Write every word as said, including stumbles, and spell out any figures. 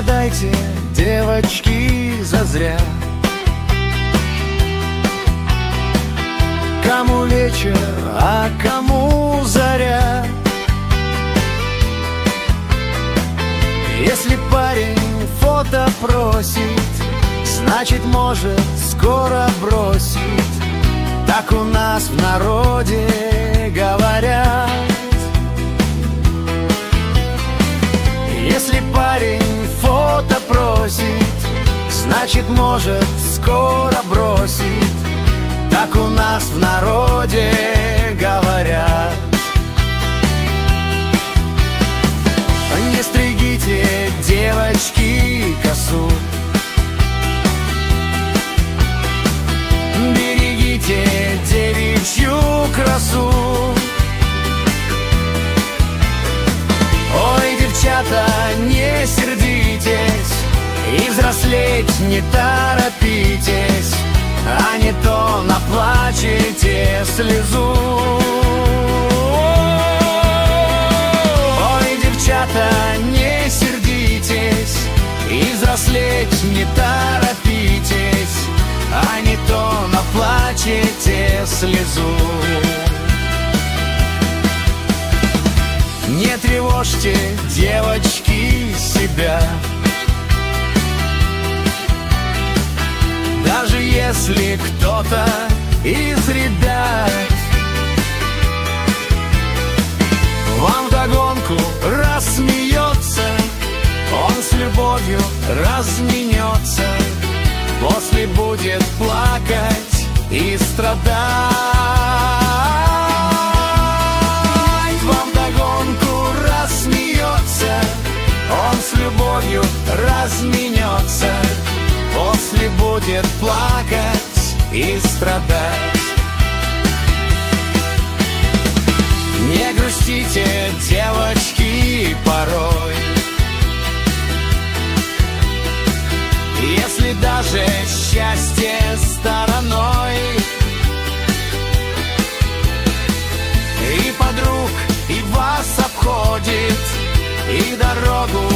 страдайте, девочки, зазря. Кому вечер, а кому заря. Если парень фото просит, значит, может скоро бросит. Так у нас в народе говорят. Если парень фото просит, значит, может скоро бросит. Так у нас в народе говорят. Не стригите, девочки, косу. Берегите девичью красу. Ой, девчата, не сердитесь и взрослеть не торопитесь, а не то наплачете слезу. Ой, девчата, не сердитесь и взрослеть не торопитесь, а не то наплачете слезу. Не тревожьте, девочки, себя, даже если кто-то из ребят вам вдогонку рассмеется, он с любовью разменется, после будет плакать и страдать. Вам вдогонку рассмеется, он с любовью разменется, после будет плакать и страдать. Не грустите, девочки, порой, если даже счастье стороной. И подруг, и вас обходит, и дорогу